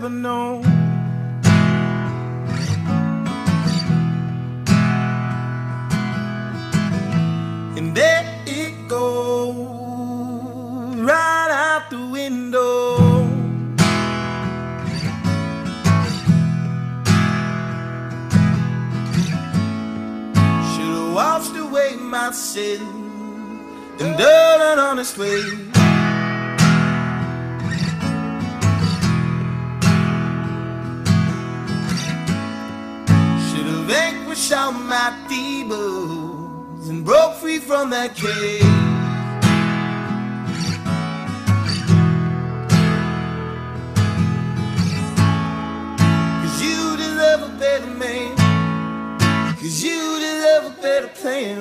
ever known. And there it goes, right out the window. Should've washed away my sin and done an honest way. Should've vanquished all my demons and broke free from that cage. Cause you deserve a better man, cause you deserve a better plan.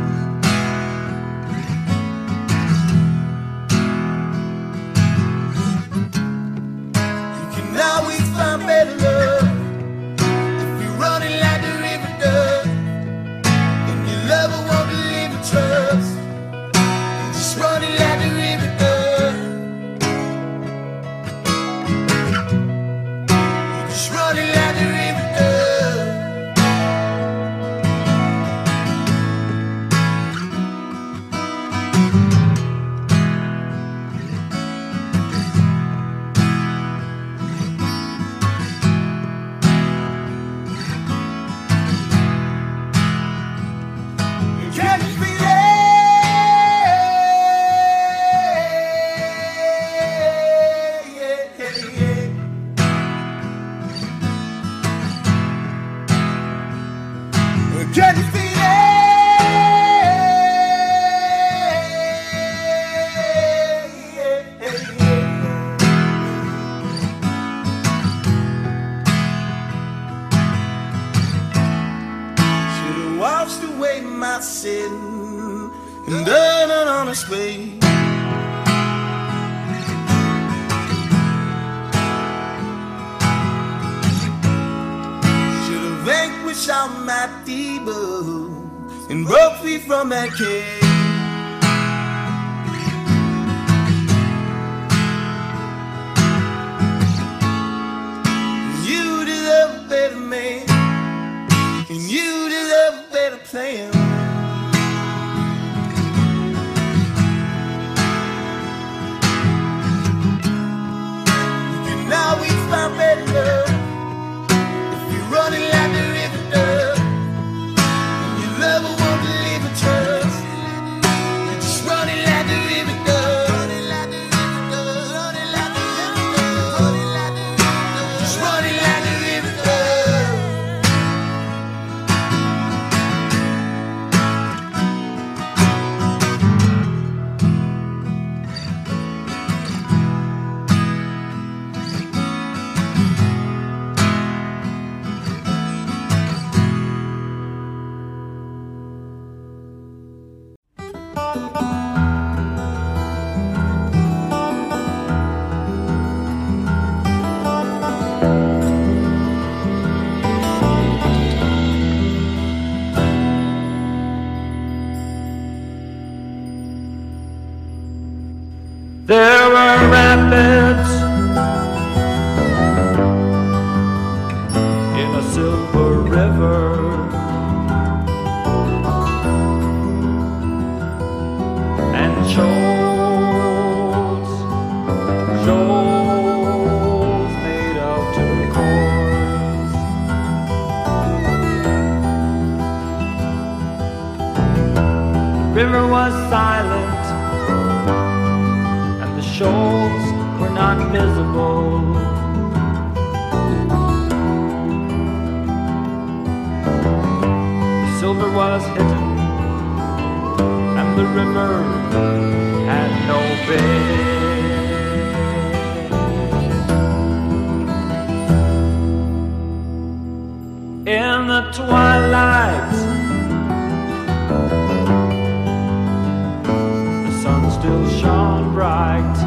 You can always find better love if you're running like the river does. Lover won't deliver trust, just running like the river does. Just running like the river does. Can you feel it? Yeah, yeah, yeah. Can you feel it? Yeah, yeah, yeah. Should've washed away my sin and done an honest way. Should've vanquished all my demons and broke free from that cage. You deserve a better man, and you deserve a better plan. You can always find better love if you're running like the river does. And your lover won't deliver trust, you're just running like the river does. Running like the river does. Running like the river does. Running like the river does. Just running like the river does. There were rapids in a silver river, and shoals made of turquoise. The river was silent, shoals were not visible. The silver was hidden, and the river had no bed. In the twilight, the sun still shone bright,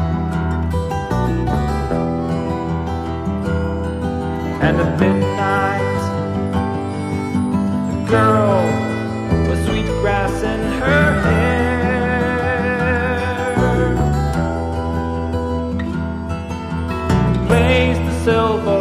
and at midnight, the girl with sweet grass in her hair placed the silver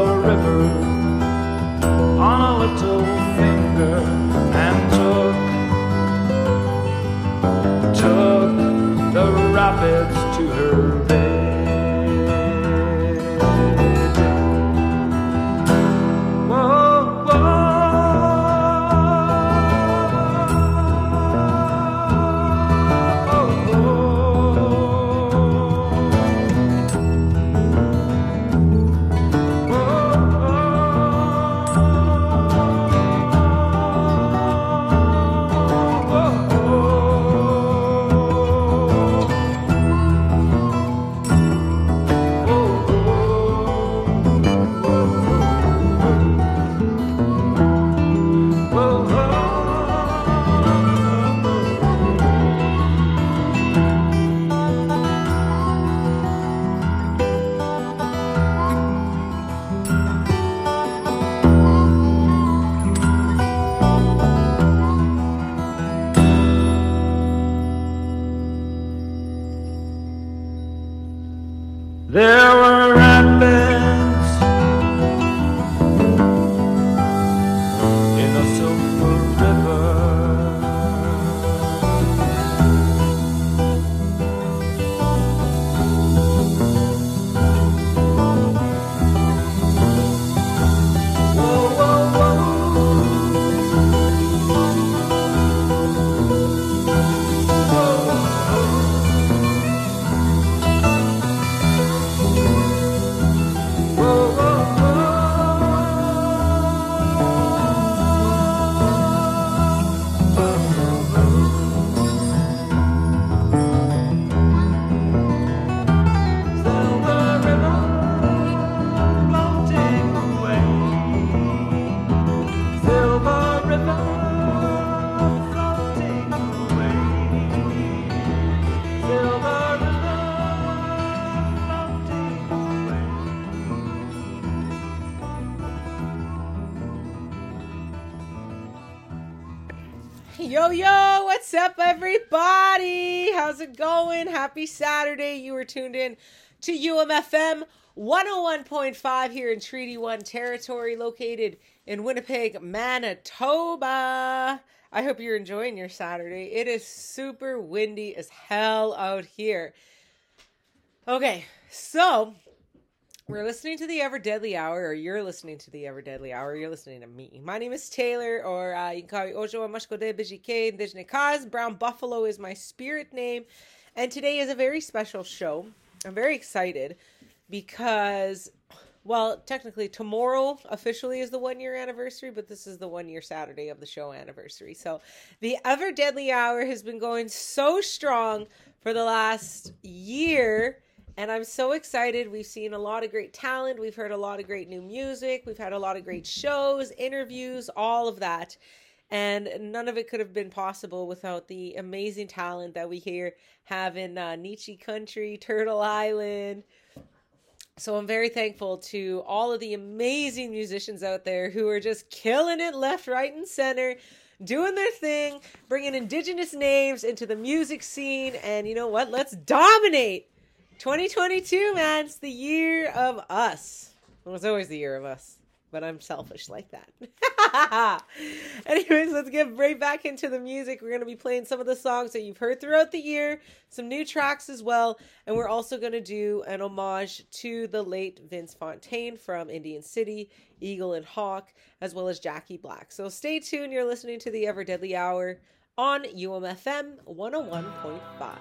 Yo, what's up, everybody? How's it going? Happy Saturday. You are tuned in to UMFM 101.5 here in Treaty 1 territory, located in Winnipeg, Manitoba. I hope you're enjoying your Saturday. It is super windy as hell out here. Okay, so we're listening to the Ever Deadly Hour, or you're listening to the Ever Deadly Hour. You're listening to me. My name is Taylor, or you can call me Ojo Amashkode Bijike Indijne Kaz. Brown Buffalo is my spirit name. And today is a very special show. I'm very excited because, well, technically tomorrow officially is the 1 year anniversary, but this is the 1 year Saturday of the show anniversary. So the Ever Deadly Hour has been going so strong for the last year. And I'm so excited. We've seen a lot of great talent. We've heard a lot of great new music. We've had a lot of great shows, interviews, all of that. And none of it could have been possible without the amazing talent that we have in Nietzsche Country, Turtle Island. So I'm very thankful to all of the amazing musicians out there who are just killing it left, right, and center, doing their thing, bringing Indigenous names into the music scene. And you know what? Let's dominate. 2022, man, it's the year of us. Well, it's always the year of us, but I'm selfish like that. Anyways, let's get right back into the music. We're going to be playing some of the songs that you've heard throughout the year, some new tracks as well, and we're also going to do an homage to the late Vince Fontaine from Indian City, Eagle and Hawk, as well as Jackie Black. So stay tuned. You're listening to the Ever Deadly Hour on UMFM 101.5.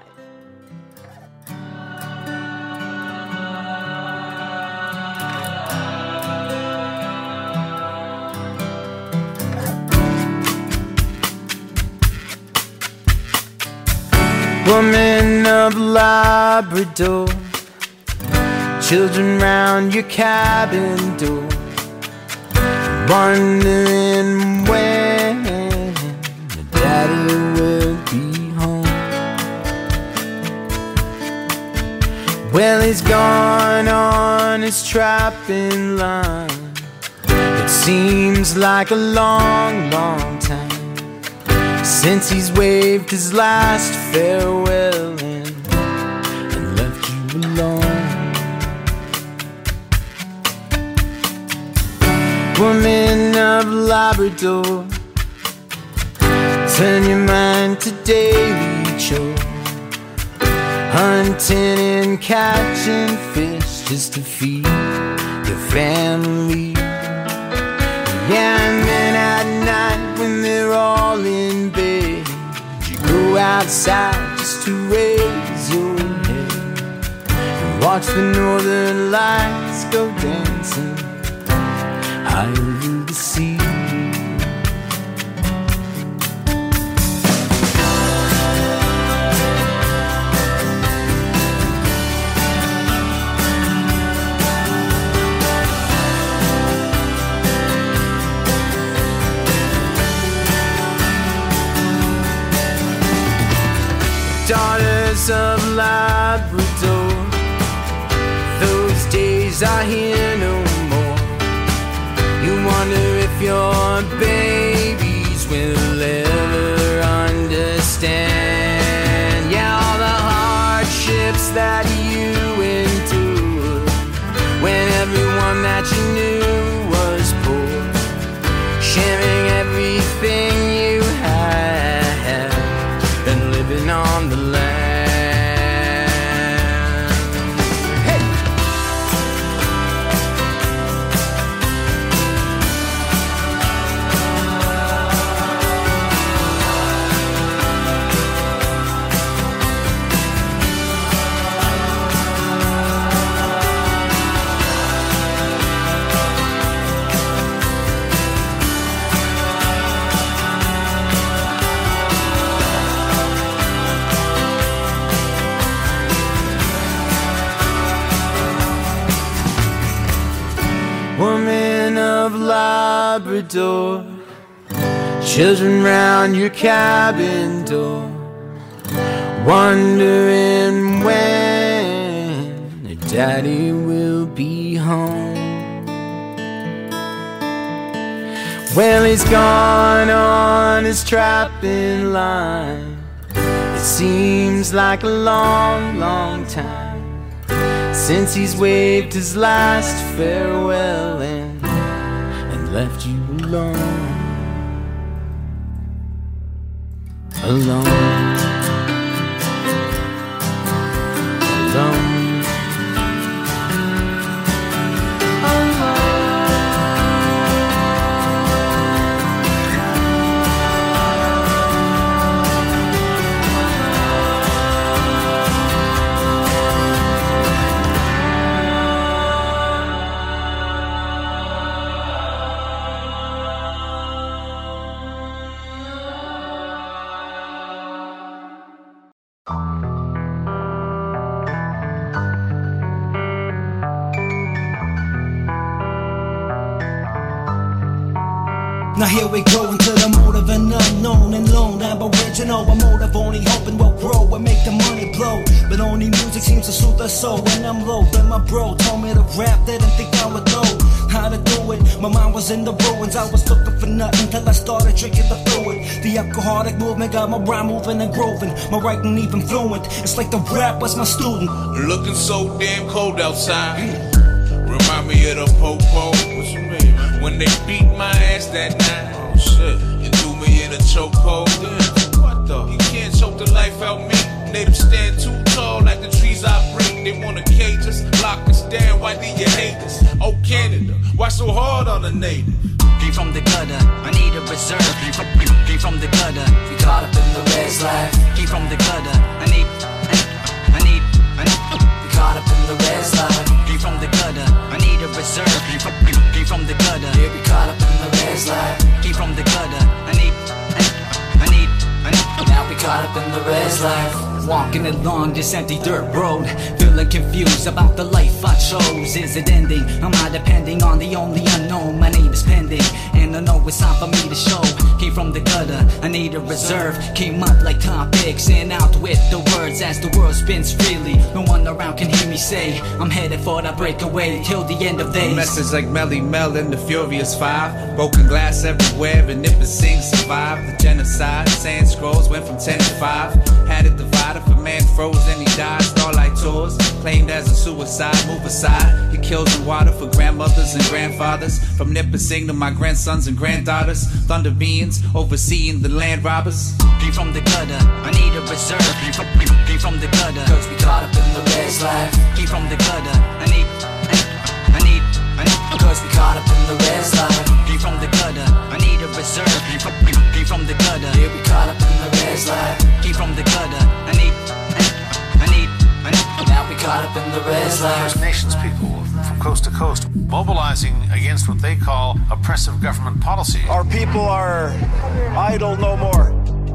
Woman of Labrador, children round your cabin door, wondering when the daddy will be home. Well, he's gone on his trapping line. It seems like a long, long time since he's waved his last farewell and left you alone. Woman of Labrador, turn your mind to daily chore, hunting and catching fish just to feed your family. Yeah, and then at night when they're all in bed, you go outside just to raise your head and watch the northern lights go dancing high over the sea. Daughters of Labrador, those days are here no more. You wonder if your babies will ever understand. Yeah, all the hardships that you endured when everyone that you knew was poor, sharing everything you had and living on the land. Hey! Woman of Labrador, children round your cabin door, wondering when their daddy will be home. Well, he's gone on his trapping line. It seems like a long, long time since he's waved his last farewell and left you alone. Alone. Alone. Now here we go into the mode of an unknown and lone aboriginal. A motive only hoping we'll grow and make the money blow. But only music seems to suit the soul. When I'm low, then my bro told me to rap, didn't think I would know how to do it. My mind was in the ruins, I was looking for nothing till I started drinking the fluid. The alcoholic movement got my rhyme moving and grooving, my writing even fluent. It's like the rap was my student. Looking so damn cold outside. Remind me of the po-po. What you mean, man? When they beat my ass that night. Oh shit. And threw me in a chokehold. Damn, what the? You can't choke the life out me. Natives stand too tall like the trees I break. They wanna cage us, lock us down. Why do you hate us? Oh Canada, why so hard on the native? Came from the gutter, I need a reserve. Came from the gutter, we caught up in the res life. Came from the gutter, I need. We caught up in the res life. Came from the gutter, I need a reserve. Came from the gutter, yeah, we caught up in the res life. Came from the gutter, I need. Now we caught up in the res life. Walking along this empty dirt road, feeling confused about the life I chose. Is it ending? Am I depending on the only unknown? My name is pending, and I know it's time for me to show. Came from the gutter, I need a reserve. Came up like topics and out with the words as the world spins freely. No one around can hear me say I'm headed for that breakaway till the end of days. A message like Melly Mel and the Furious Five. Broken glass everywhere and Nipissing survived the genocide. Sand scrolls went from 10 to 5. Had it divided. If a man froze and he died, Starlight Tours claimed as a suicide, move aside. He kills in water for grandmothers and grandfathers. From Nipissing to my grandsons and granddaughters. Thunder beings overseeing the land robbers. Came from the gutter, I need a reserve. Came from the gutter, cause we caught up in the res life. Came from the gutter, I need. Cause we caught up in the res life. Came from the gutter, I need a reserve. Came from the gutter, yeah, we caught up in the res life. Came from the gutter, I need. Now we caught up in the res life. First Nations people from coast to coast mobilizing against what they call oppressive government policy. Our people are idle no more.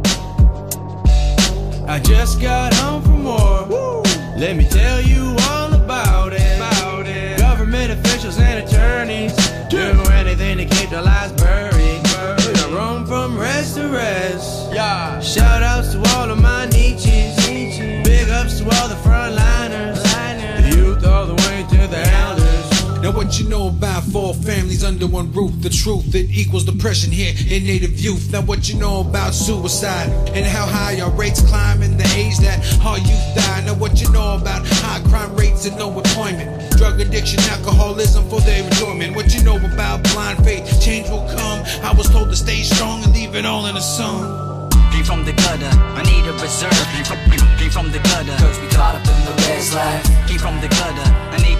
I just got home from war. Woo. Let me tell you all about it. Government officials and attorneys do anything to keep their lives buried. I roam from rest to rest. Yeah. Shout outs to all of my niches. Big ups to all the frontliners. The youth all the way to the elders. Now what you know about 4 families under one roof? The truth, it equals depression here in native youth. Now what you know about suicide and how high our rates climb in the age that our youth die. Now what you know about high crime rates and no employment, drug addiction, alcoholism for their enjoyment. What you know about blind faith, change will come. I was told to stay strong and leave it all in the sun. Came from the gutter, I need a reserve. Came from the gutter, cause we caught up in the res life. Came from the gutter, I need.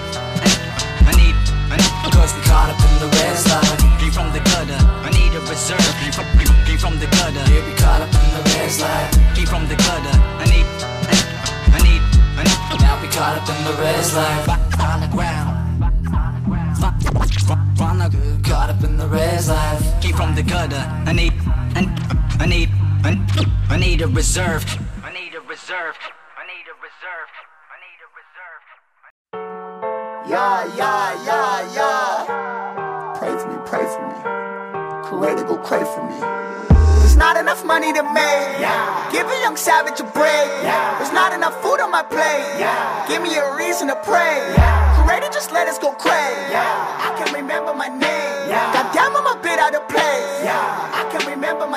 Cause we caught up in the res life. Came from the gutter, I need a reserve. Came from the gutter, yeah, we caught up in the res life. Came from the gutter, I need. Now we caught up in the res life. On the ground, caught up in the res life. Came from the gutter, I need a reserve. I need a reserve. Yeah. Pray for me. Creator, go pray for me. There's not enough money to make. Yeah. Give a young savage a break. Yeah. There's not enough food on my plate. Yeah. Give me a reason to pray. Yeah. Creator, just let us go crazy. Yeah. I can remember my name. Yeah. Goddamn, I'm a bit out of place.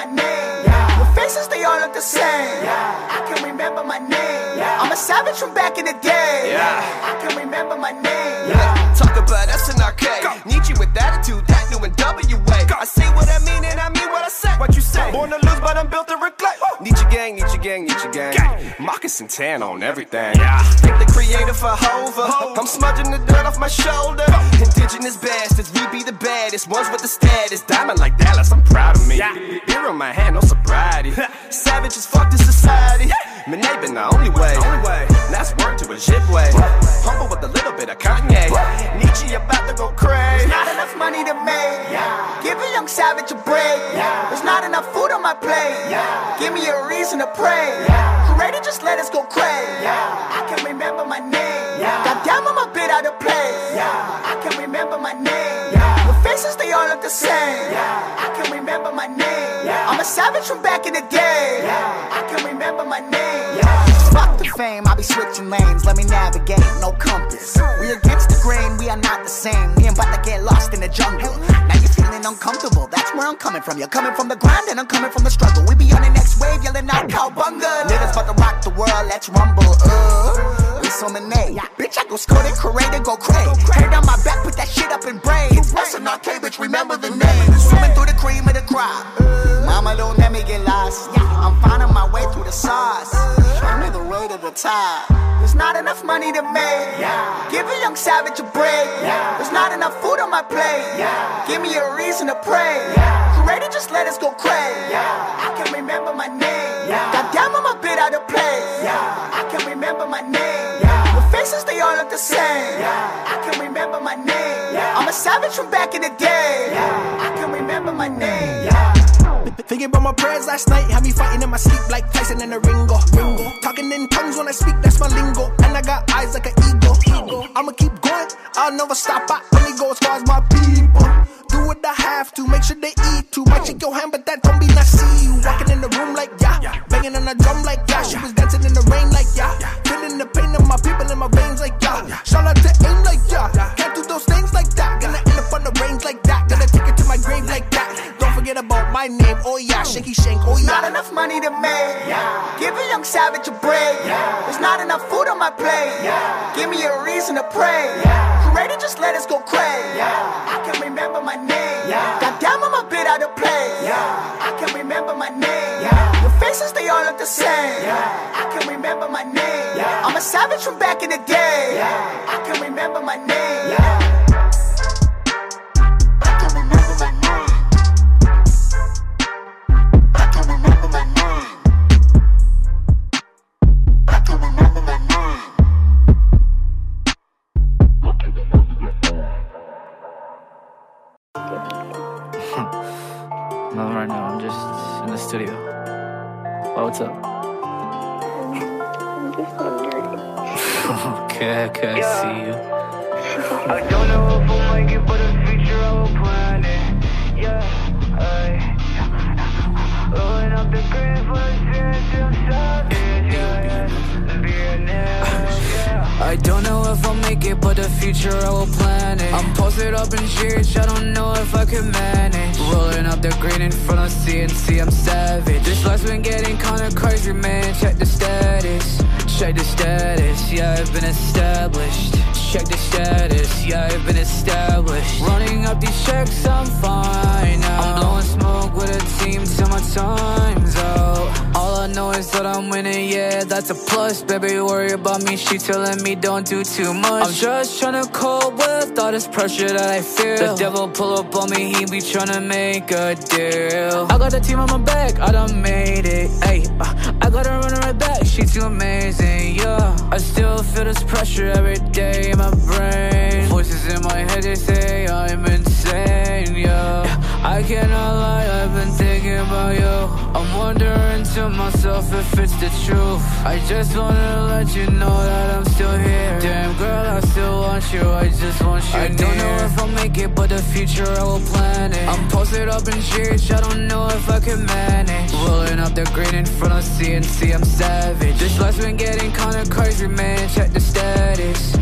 my name. Your faces, they all look the same. I can remember my name. I'm a savage from back in the day. I can remember my name. Talk about us in arcade. Nietzsche with attitude, that new NWA. I say what I mean and I mean what I say. What you say? Born to lose, but I'm built to reclaim. Nietzsche gang, Nietzsche gang, Nietzsche gang. Moccasin tan on everything. Take the creator for Hova. I'm smudging the dirt off my shoulder. Indigenous bastards, we be the baddest ones with the status. Diamond like Dallas, I'm proud of me. Beer in my hand, no sobriety. Savage as fuck to society. Monet been the only way. That's word to a jib way. Humble with a little bit of Kanye. Nietzsche about to go crazy. There's not enough money to make. Give a young savage a break. There's not enough food on my plate. Give me a reason to pray. Ready, just let us go crazy. I can remember my name. Goddamn, I'm a bit out of place. I can remember my name. Your faces, they all look the same. I can remember my name. I'm a savage from back in the day. I can remember my name. Fuck the fame, I'll be switching lanes. Let me navigate, no compass. We against the grain, we are not the same. We ain't about to get lost in the jungle. Now you're feeling uncomfortable, that's where I'm coming from. You're coming from the grind and I'm coming from the struggle. We be on the next wave, yelling out cowbunga. Niggas about to rock the world, let's rumble. It's on the name. Bitch, I go score it, create and go crazy. Hair down my back, put that shit up in braids. What's an arcade, bitch, remember the name. Swimming through the cream of the crop. Mama, don't let me get lost. I'm finding my way through the sauce. Show me the way to the top. There's not enough money to make. Give a young savage a break. There's not enough food on my plate. Give me a reason to pray. Ready, just let us go crazy. I can remember my name. Goddamn, I'm a bit out of place. I can remember my name. Your faces, they all look the same. I can remember my name. I'm a savage from back in the day. I can remember my name. Thinking about my prayers last night, had me fighting in my sleep like Tyson and the Ringo. Talking in tongues when I speak, that's my lingo. And I got eyes like an eagle. I'ma keep going, I'll never stop. I only go as far as my people. Do what I have to, make sure they eat too. Might shake your hand, but that don't be not see you. Walking in the room like banging on the drum like she was dancing in the rain like feeling the pain of my people in my veins like shout out to aim like can't do those things like that. Gonna end up on the range like that. Gonna take it to my grave like that. Don't forget about my name, oh yeah, shaky shank, oh yeah. There's not enough money to make. Give a young savage a break. There's not enough food on my plate. Give me a reason to pray. Ready, just let us go crazy. I can remember my name. Goddamn, I'm a bit out of place. I can remember my name. Your faces, they all look the same. I can remember my name. I'm a savage from back in the day. I can remember my name. Nothing right now, I'm just in the studio. Oh, what's up? Okay, I see you. I don't know if I'll make it, but the future I will plan it. Rolling up the grave for the spirits till savage. I don't know if I'll make it, but the future I will plan it. I'm posted up in church, I don't know if I can manage. Rolling up the green in front of CNC, I'm savage. This life's been getting kinda crazy, man. Check the status, yeah, I've been established. Check the status, yeah, I've been established. Running up these checks, I'm fine now. I'm blowing smoke with a team till my time's out. All I know is that I'm winning, yeah, that's a plus. Baby, worry about me, she telling me don't do too much. I'm just tryna cope with all this pressure that I feel. The devil pull up on me, he be tryna make a deal. I got the team on my back, I done made it, ayy. I got her running right back, she too amazing, yeah. I still feel this pressure every day in my brain. Voices in my head, they say I'm insane, yeah. I cannot lie, I've been thinking about you. I'm wondering to myself if it's the truth. I just wanna let you know that I'm still here. Damn girl, I still want you, I just want you I don't know if I'll make it, but the future I will plan it. I'm posted up in church, I don't know if I can manage. Rolling up the green in front of CNC, I'm savage. This life's been getting kinda crazy, man. Check the status,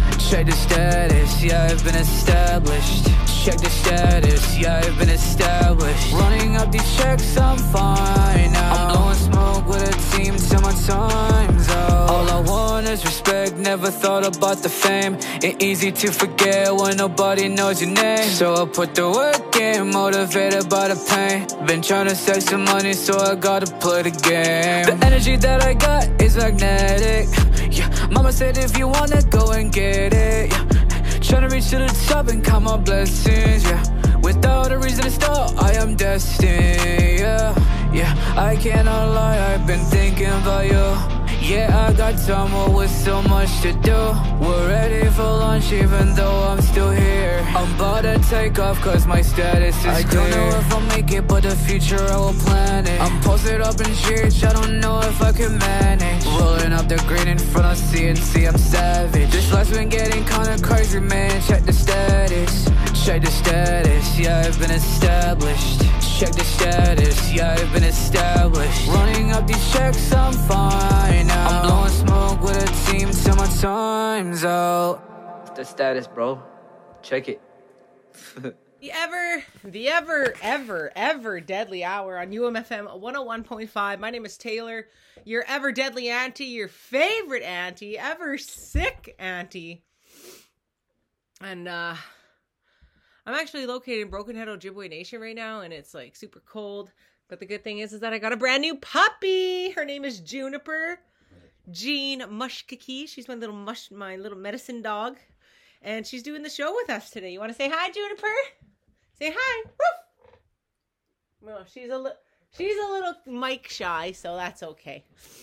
yeah, I've been established. Check the status, yeah, I've been established. Running up up these checks, I'm fine now. I'm blowing smoke with a team till my time's out. All I want is respect, never thought about the fame. It's easy to forget when nobody knows your name. So I put the work in, motivated by the pain. Been trying to save some money, so I gotta play the game. The energy that I got is magnetic. Yeah, mama said if you wanna go and get it. Yeah, trying to reach to the top and count my blessings. Yeah, without a reason to start, I am destined. Yeah, I cannot lie, I've been thinking about you. Yeah, I got time with so much to do. We're ready for lunch even though I'm still here. I'm about to take off cause my status is clear. I don't know if I'll make it, but the future I will plan it. I'm posted up in church, I don't know if I can manage. Rolling up the green in front of CNC, I'm savage. This life's been getting kinda crazy, man. Check the status, check the status. Yeah, I've been established. Check the status, yeah, I've been established. Running up these checks, I'm fine now. I'm blowing smoke with a team till my time's out. What's the status, bro? Check it. The ever deadly hour on UMFM 101.5. My name is Taylor, your ever deadly auntie, your favorite auntie, ever sick auntie. And, I'm actually located in Broken Head, Ojibwe Nation right now, and it's like super cold. But the good thing is that I got a brand new puppy. Her name is Juniper, Jean Mushkaki. She's my little medicine dog, and she's doing the show with us today. You want to say hi, Juniper? Say hi. Woof. Well, she's a little mic shy, so that's okay.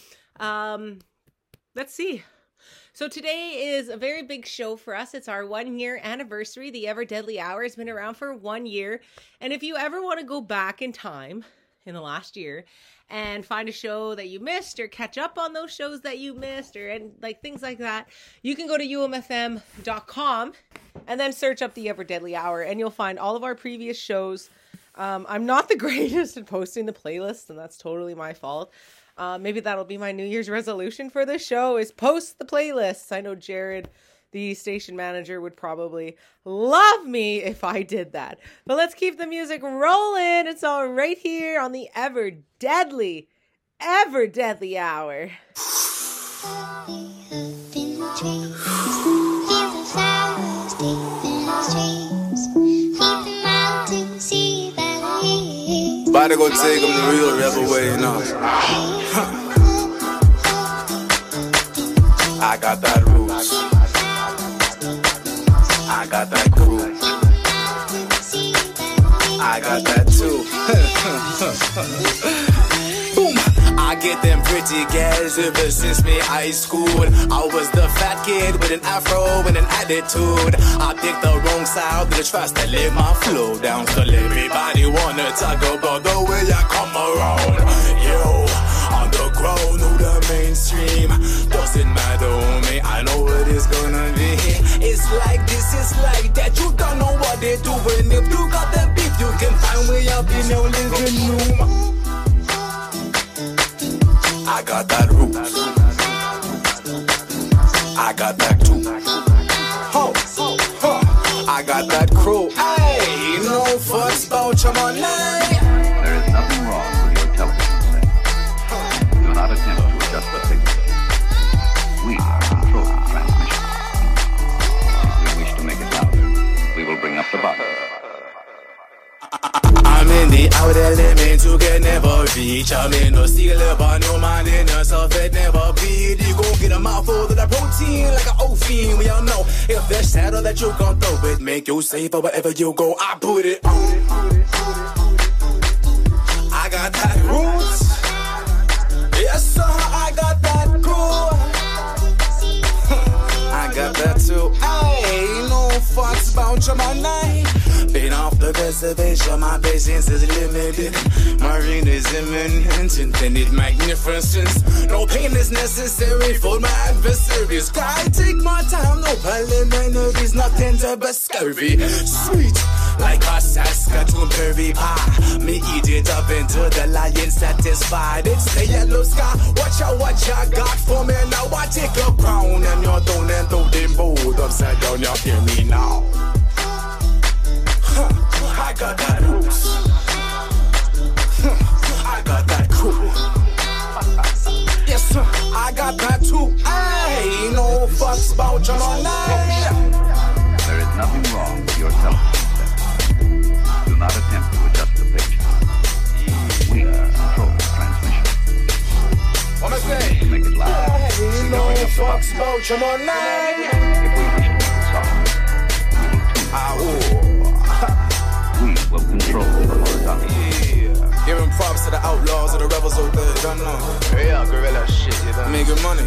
Let's see. So today is a very big show for us. It's our 1-year anniversary. The Ever Deadly Hour has been around for 1 year. And if you ever want to go back in time in the last year and find a show that you missed or catch up on those shows that you missed and like things like that, you can go to umfm.com and then search up the Ever Deadly Hour and you'll find all of our previous shows. I'm not the greatest at posting the playlist, and that's totally my fault. Maybe that'll be my New Year's resolution for this show, is post the playlists. I know Jared, the station manager, would probably love me if I did that. But let's keep the music rolling. It's all right here on the ever deadly hour. About to go take them the real rebel way, you know. I got that roots. I got that crew. I got that too. Boom! I get them pretty gals ever since me high school. I was the fat kid with an afro and an attitude. I picked the wrong side, but I trust to let my flow down. So everybody wanna talk about the way I come around. Yo, underground or the mainstream, doesn't matter on me, I know what it's gonna be. It's like this, it's like that, you don't know what they're doing. If you got that beef, you can find me up in your living room. I got that roots. I got that too. I got that crew. Hey, no fuss about your money. There is nothing wrong with your television set. Do not attempt to adjust the signal. We control the transmission. If we wish to make it louder, we will bring up the bottom. I'm in the outer limit, you can never reach. I'm in no steal but no mind in yourself, it never beat. You gon' get a mouthful of that protein like an old fiend. We all know if there's shadow that you gon' throw it, make you safe or wherever you go, I put it on. I got that roots. Yes sir, I got that cool. I got that too. Hey, no fucks about your money. Been off the reservation, my patience is limited. My reign is imminent, infinite magnificence. No pain is necessary for my adversaries. I take my time, no preliminaries, nothing to be scurvy. Sweet, like a Saskatoon berry pie. Me eat it up until the lion satisfied. It's the yellow sky, watch out what you got for me. Now I take a crown and your throne and throw them both upside down. You hear me now? I got that roots. about your money. There is nothing wrong with your television set. Do not attempt to adjust the picture. We control the transmission. What am I say? Make it loud. You know fucks about your money. If we wish to make it soft, we will control the horizontal. Giving props to the outlaws of the rebels out there, don't know. Yeah, gorilla shit, you done. Making money.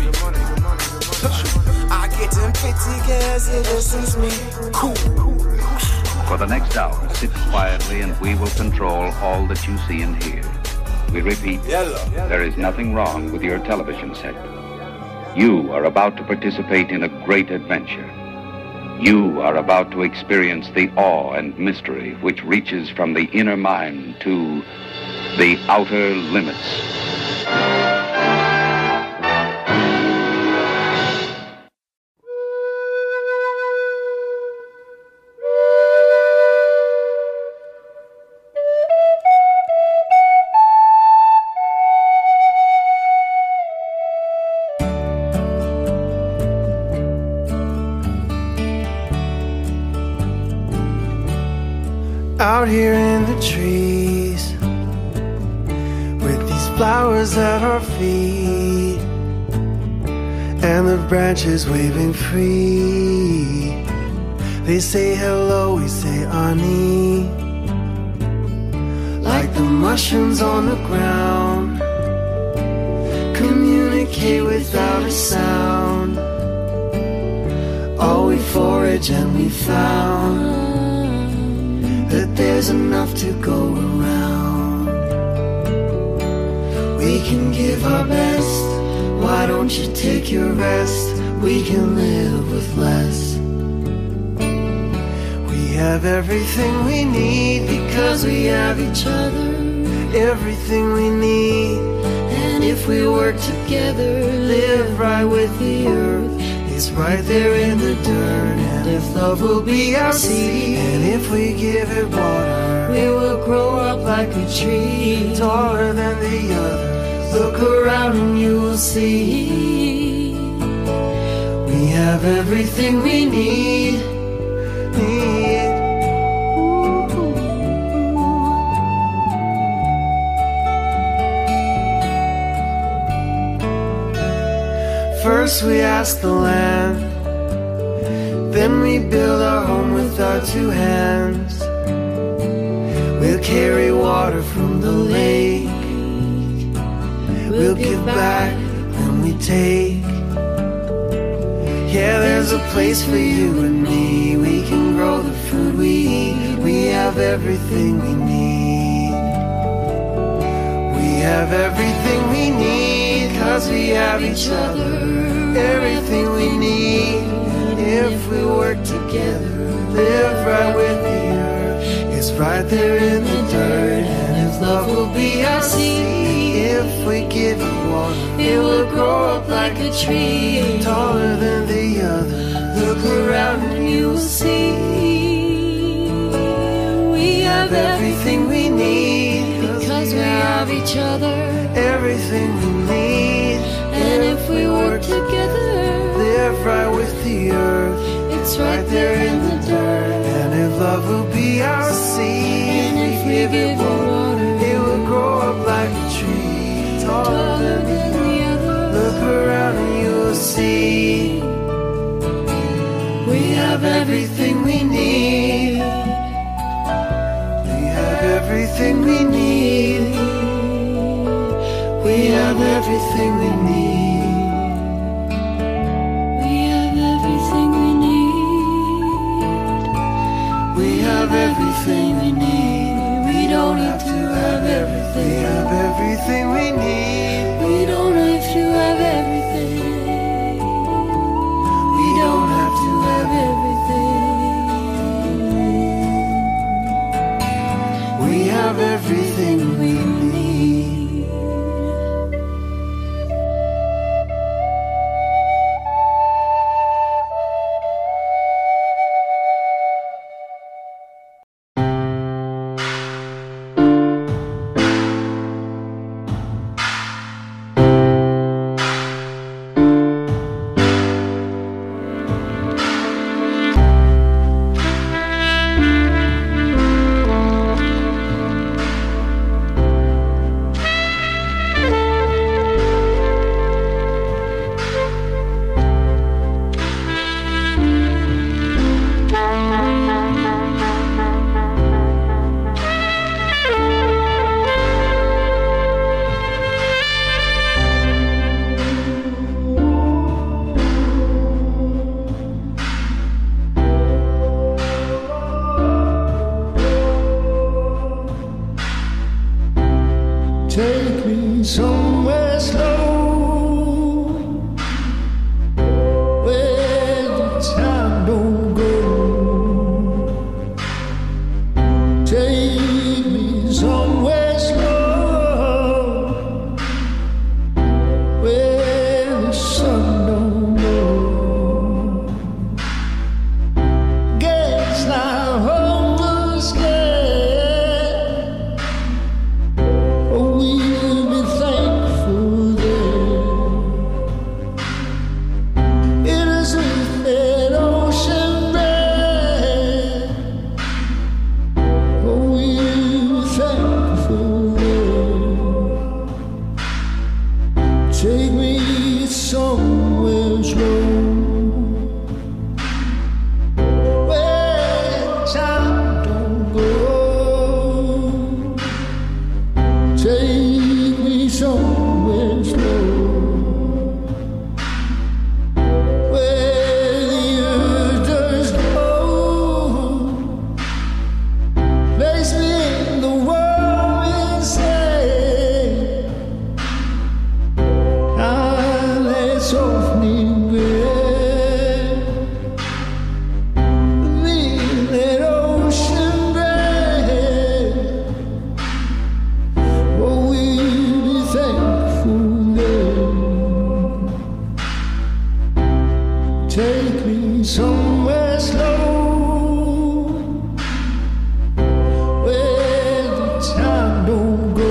I get them pretty girls, it listens me. Cool. For the next hour, sit quietly and we will control all that you see and hear. We repeat, there is nothing wrong with your television set. You are about to participate in a great adventure. You are about to experience the awe and mystery which reaches from the inner mind to the outer limits. Out here in the trees, with these flowers at our feet, and the branches waving free. They say hello, we say Ani, like the mushrooms on the ground, communicate without a sound. Oh, we forage and we found that there's enough to go around. We can give our best, why don't you take your rest? We can live with less. We have everything we need because we have each other. Everything we need, and if we work together, live right with the earth. It's right there in the dirt, and if love will be our seed, and if we give it water, we will grow up like a tree, taller than the others. Look around and you will see we have everything we need. First we ask the land, then we build our home with our two hands. We'll carry water from the lake, we'll give back when we take. Yeah, there's a place for you and me, we can grow the food we eat. We have everything we need. We have everything we need, cause we have each other. Everything we need, if we work together, live right with the earth. It's right there in the dirt, and if love will be our seed, if we give it water, it will grow up like a tree, taller than the others. Look around and you will see we have everything we need, because we have each other. Everything we need, and if we work together, live right with the earth. It's right there in the dirt, and if love will be our seed, and if we give it water, it will grow up like a tree, taller than the others. Look around and you will see we have everything we need. We have everything we need. We have everything we need. We have everything we need. We have everything we need. We don't have to have everything. We have everything we need. We don't have to have everything. We don't have to have everything. We have everything we need. Take me somewhere slow, where the time don't go. Take me somewhere slow, where the sun don't go. Guess now home was scared, oh, we'll be thankful there. It is with that ocean breath, oh, we'll be thankful there. Take me somewhere slow, where time don't go. Take me somewhere slow, where the earth does go. Place me in the world instead. Now let softening breath, leave that ocean breath. Oh, we'll be thankful there. Take me somewhere slow, where the time don't go.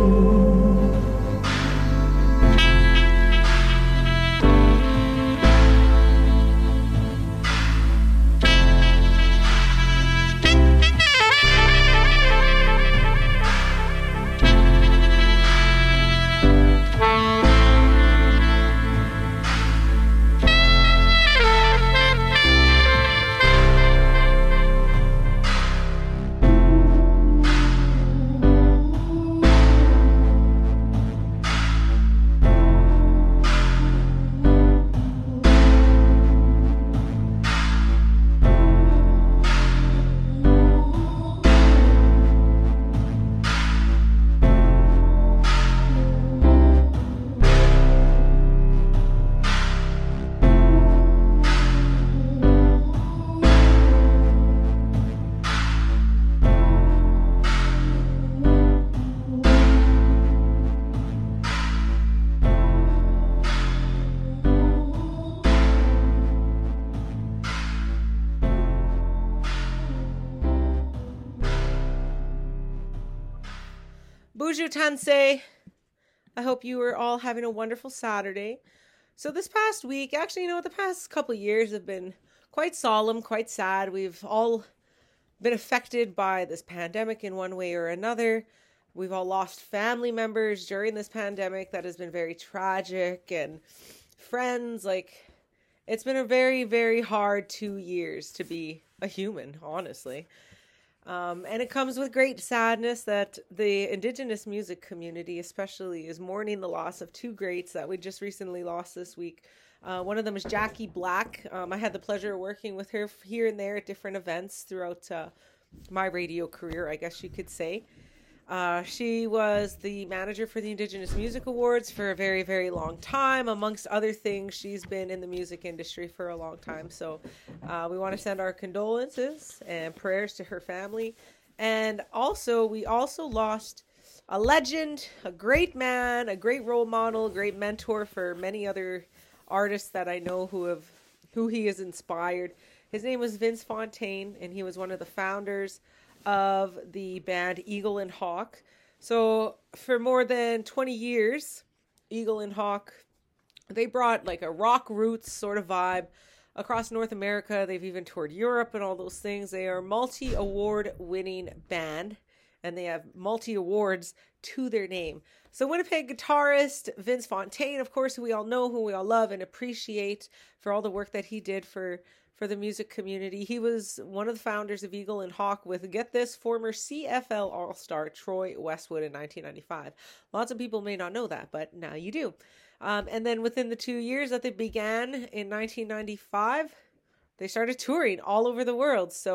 Bonjour Tansei. I hope you are all having a wonderful Saturday. So this past week, actually, the past couple of years have been quite solemn, quite sad. We've all been affected by this pandemic in one way or another. We've all lost family members during this pandemic. That has been very tragic, and friends. It's been a very, very hard 2 years to be a human, honestly. And it comes with great sadness that the Indigenous music community especially is mourning the loss of two greats that we just recently lost this week. One of them is Jackie Black. I had the pleasure of working with her here and there at different events throughout my radio career, I guess you could say. She was the manager for the Indigenous Music Awards for a very, very long time. Amongst other things, she's been in the music industry for a long time. So we want to send our condolences and prayers to her family. And also, we also lost a legend, a great man, a great role model, a great mentor for many other artists that I know who he has inspired. His name was Vince Fontaine, and he was one of the founders of the band Eagle and Hawk. So for more than 20 years, Eagle and Hawk, they brought like a rock roots sort of vibe across North America. They've even toured Europe and all those things. They are a multi-award winning band, and they have multi-awards to their name. So Winnipeg guitarist Vince Fontaine, of course, who we all know, who we all love and appreciate for all the work that he did for the music community. He was one of the founders of Eagle and Hawk with, get this, former CFL All-Star Troy Westwood in 1995. Lots of people may not know that, but now you do. And then within the 2 years that they began in 1995, they started touring all over the world. So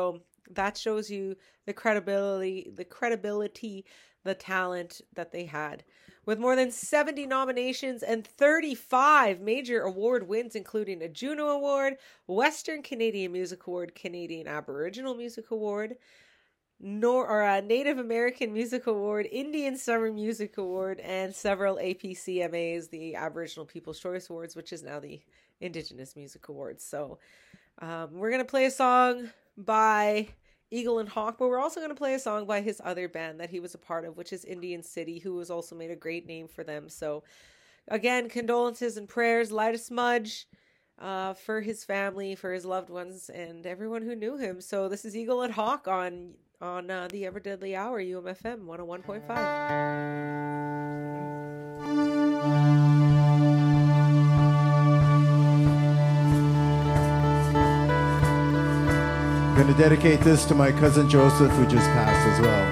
that shows you the credibility, the talent that they had. With more than 70 nominations and 35 major award wins, including a Juno Award, Western Canadian Music Award, Canadian Aboriginal Music Award, a Native American Music Award, Indian Summer Music Award, and several APCMAs, the Aboriginal People's Choice Awards, which is now the Indigenous Music Awards. So we're going to play a song by Eagle and Hawk, but we're also going to play a song by his other band that he was a part of, which is Indian City, who has also made a great name for them. So again, condolences and prayers, light a smudge for his family, for his loved ones, and everyone who knew him. So this is Eagle and Hawk on the Ever Deadly Hour, UMFM 101.5. I'm going to dedicate this to my cousin Joseph, who just passed as well.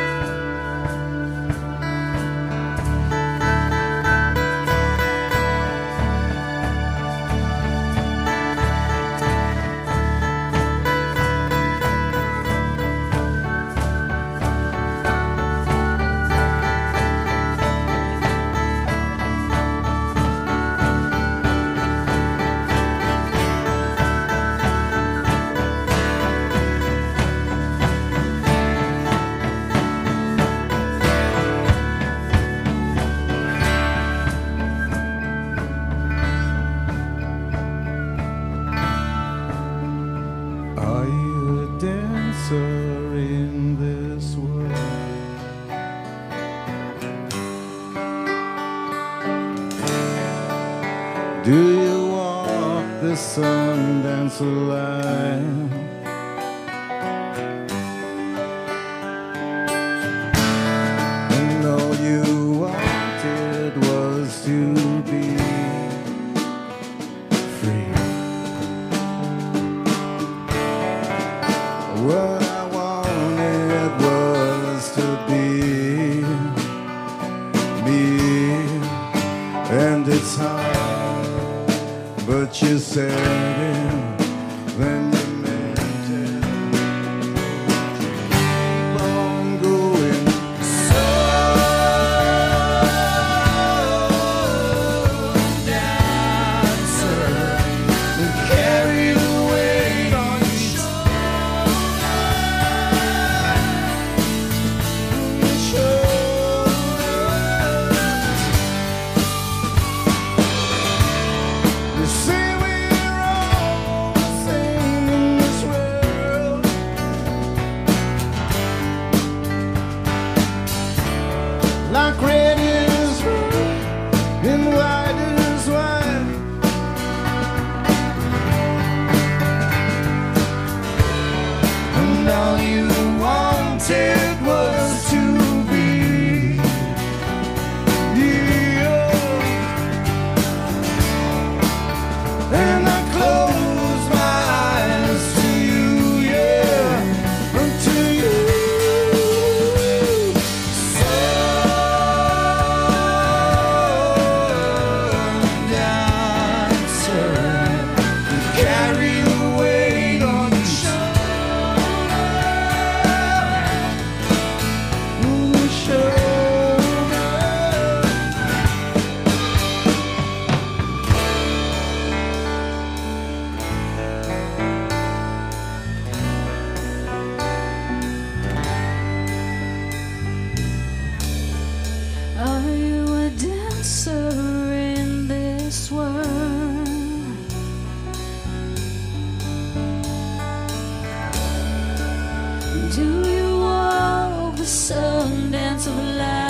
Do you walk the Sundance line? And all you wanted was to be free. What I wanted was to be me, and it's hard. But you said it, then you meant it. Keep on going. So dancer, and carry the weight on your like red is red and white is white. And all you wanted was to be you. And I close my eyes to you, yeah, to you. Are you a dancer in this world? Do you walk the Sundance of life?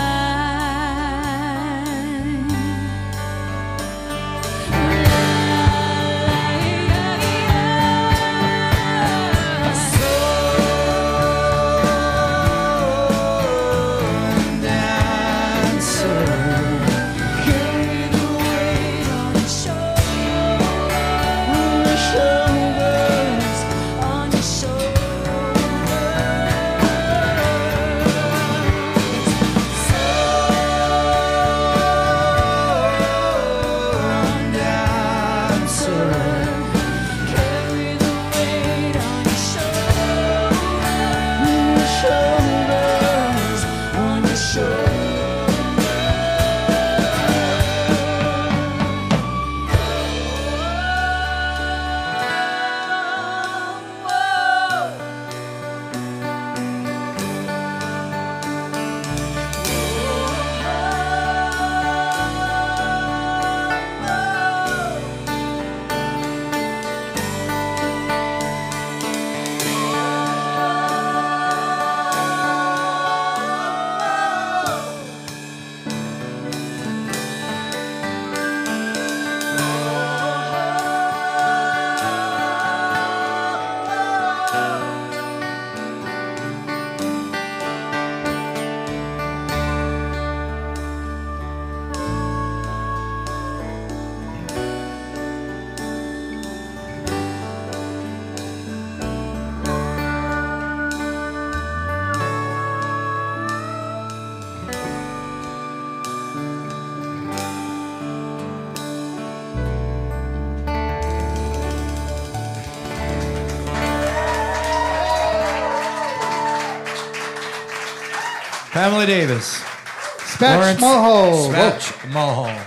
Pamela Davis. Spatch Lawrence Mulhall. Spatch Mulhall.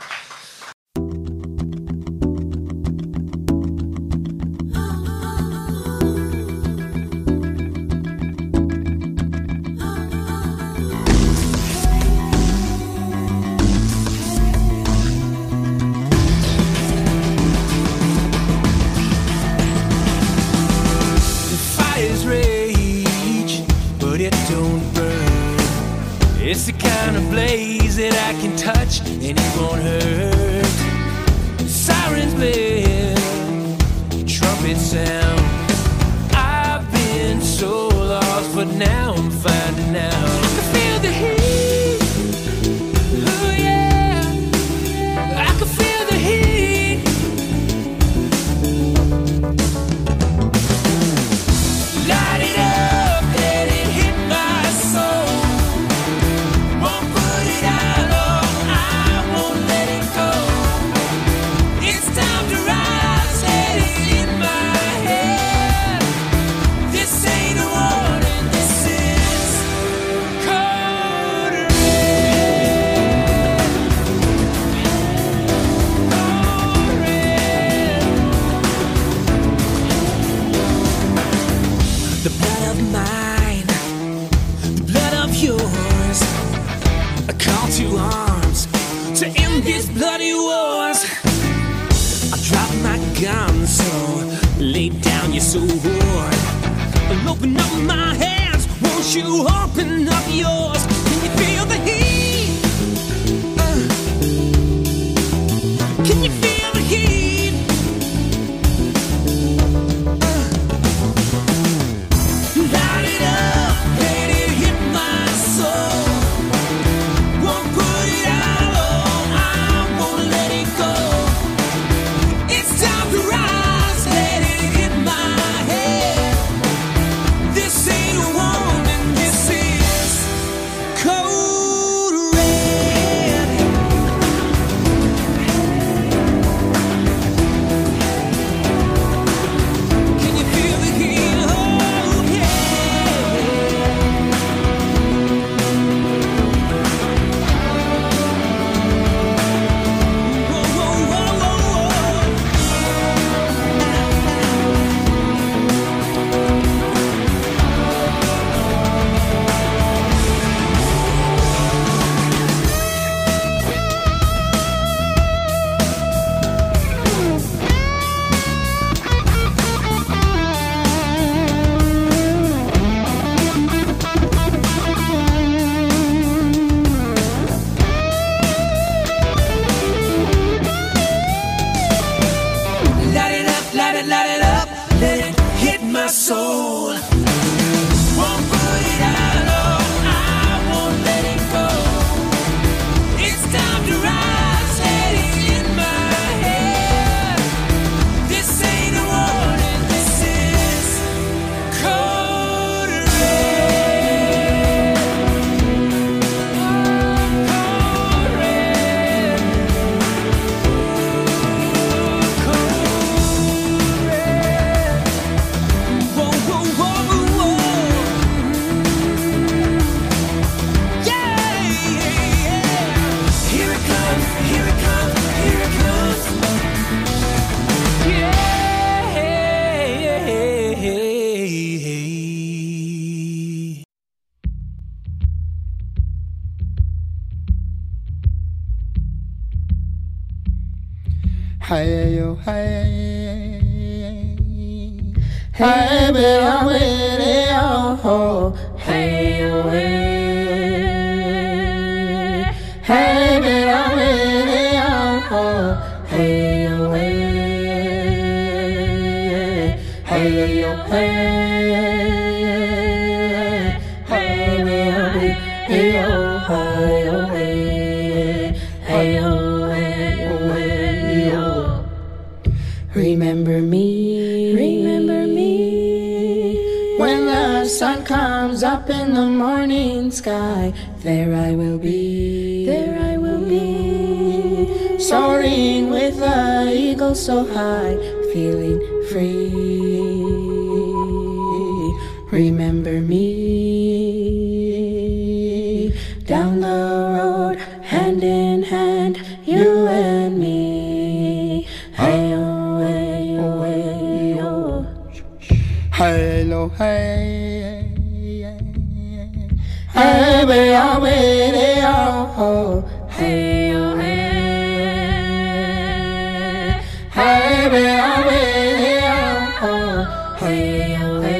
It's the kind of blaze that I can touch and it won't hurt. Sirens play, trumpets sound. I've been so lost, but now I'm finding out. I feel the heat, oh yeah. I can feel the heat. Light it up, let it hit my soul. Two arms to end these bloody wars. I drop my gun, so lay down your sword. I'll open up my hands, won't you open up yours? Can you feel the heat? Can you feel the heat? Light it up, let it hit my soul. Hey yo, hey, hey, baby, I'm with it, oh, hey yo, hey, hey, baby, I'm with it, oh, hey yo, hey, hey yo, hey, hey, baby, I'm with it, oh, hey yo, hey, hey yo. Remember me, when the sun comes up in the morning sky. There I will be, soaring with the eagle so high, feeling free. Remember me. down the road, hand in hand, you and me. Hey-oh, hey-oh, hey-oh. Hello, hey, Hey, be-oh, be-oh, hey-oh, hey. Hey, be-oh, be-oh, hey-oh, hey.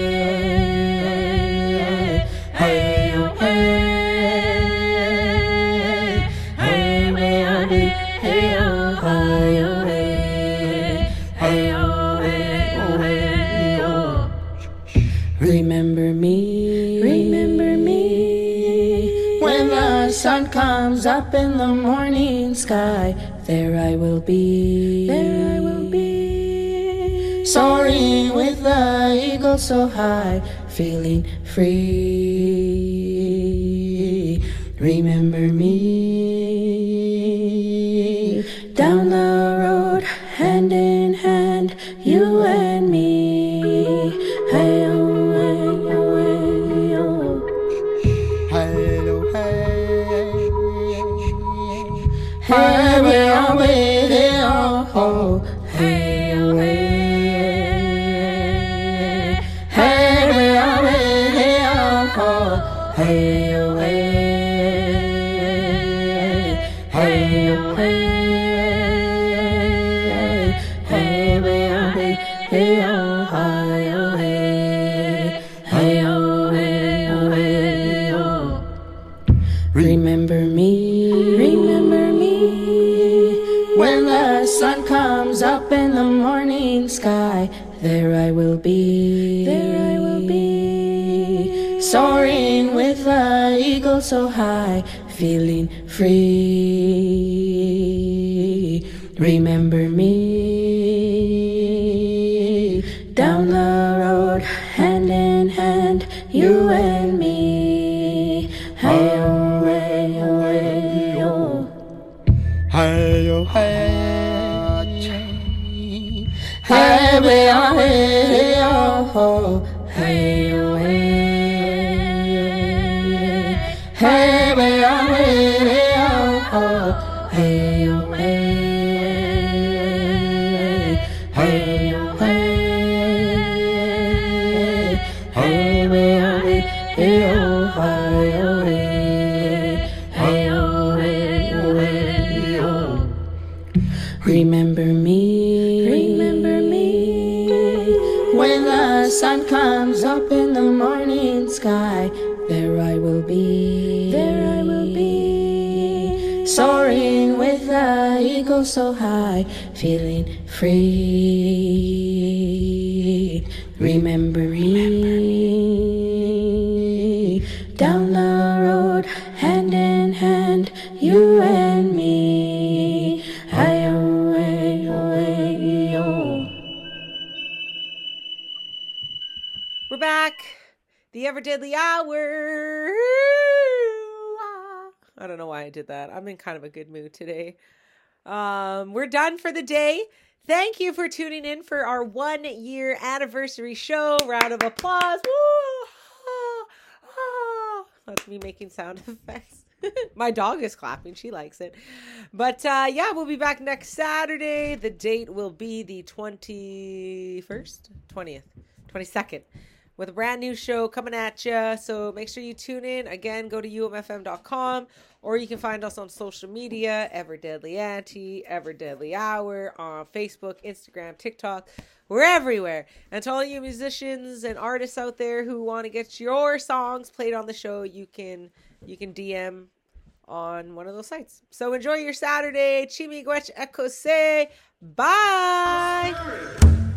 Hey-oh, hey. Hey, be-oh, be-oh, hey-oh, hey. Hey-oh, hey-oh, hey-oh. Remember me, when the sun comes up in the morning sky. There I will be, soaring with the eagle so high, feeling free. Remember me, down the road, hand in hand, you and me. Hey-oh, hey-oh, hey-oh. hello, hey, Hey, be-oh, be-oh, hey-oh, hey. Hey, be-oh, be-oh, hey-oh, hey. Hey-oh, hey. Hey, be-oh, be-oh, hey-oh, hey. Hey-oh, hey-oh, hey-oh. Remember me, when the sun comes up in the morning sky. There I will be, soaring with the eagle so high, feeling free. Remember me, down the road, hand in hand, you and me. Hey-oh, hey-oh, hey-oh. hello, hey, Hey, be-oh, hey-oh, hey-oh, hey. Hey, be-oh, hey-oh, hey-oh, hey. Hey-oh, hey. Hey, be-oh, hey-oh, hey-oh, hey. Hey-oh, hey-oh, hey-oh. Remember me, when the sun comes up in the morning sky. There I will be, soaring with the eagle so high, feeling free. Remember me, down the road, hand in hand, you and me. Hey-oh, hey-oh, hey-oh. We're back. The Ever Deadly Hour. I don't know why I did that. I'm in kind of a good mood today. We're done for the day. Thank you for tuning in for our 1 year anniversary show. Round of applause. Woo! That's me making sound effects. My dog is clapping. She likes it. But yeah, we'll be back next Saturday. The date will be the 22nd. With a brand new show coming at you. So make sure you tune in. Again, go to umfm.com, or you can find us on social media, Ever Deadly Auntie, Ever Deadly Hour, on Facebook, Instagram, TikTok. We're everywhere. And to all you musicians and artists out there who want to get your songs played on the show, you can DM on one of those sites. So enjoy your Saturday. Chimiguech Ekose. Bye.